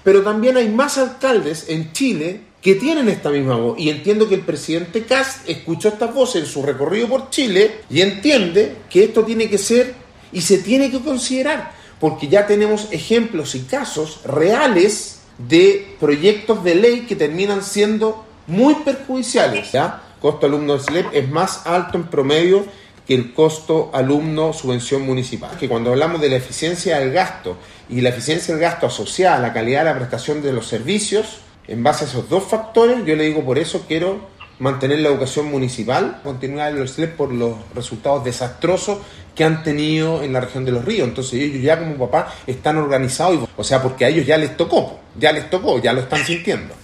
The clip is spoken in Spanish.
pero también hay más alcaldes en Chile que tienen esta misma voz. Y entiendo que el presidente Kast escuchó estas voces en su recorrido por Chile y entiende que esto tiene que ser y se tiene que considerar, porque ya tenemos ejemplos y casos reales de proyectos de ley que terminan siendo muy perjudiciales, ¿ya? Costo alumno del CELEP es más alto en promedio que el costo alumno subvención municipal. Que cuando hablamos de la eficiencia del gasto y la eficiencia del gasto asociada a la calidad de la prestación de los servicios, en base a esos dos factores, yo le digo, por eso quiero mantener la educación municipal, continuar el CELEP por los resultados desastrosos que han tenido en la región de Los Ríos. Entonces ellos ya como papá están organizados, o sea, porque a ellos ya les tocó, ya lo están sintiendo.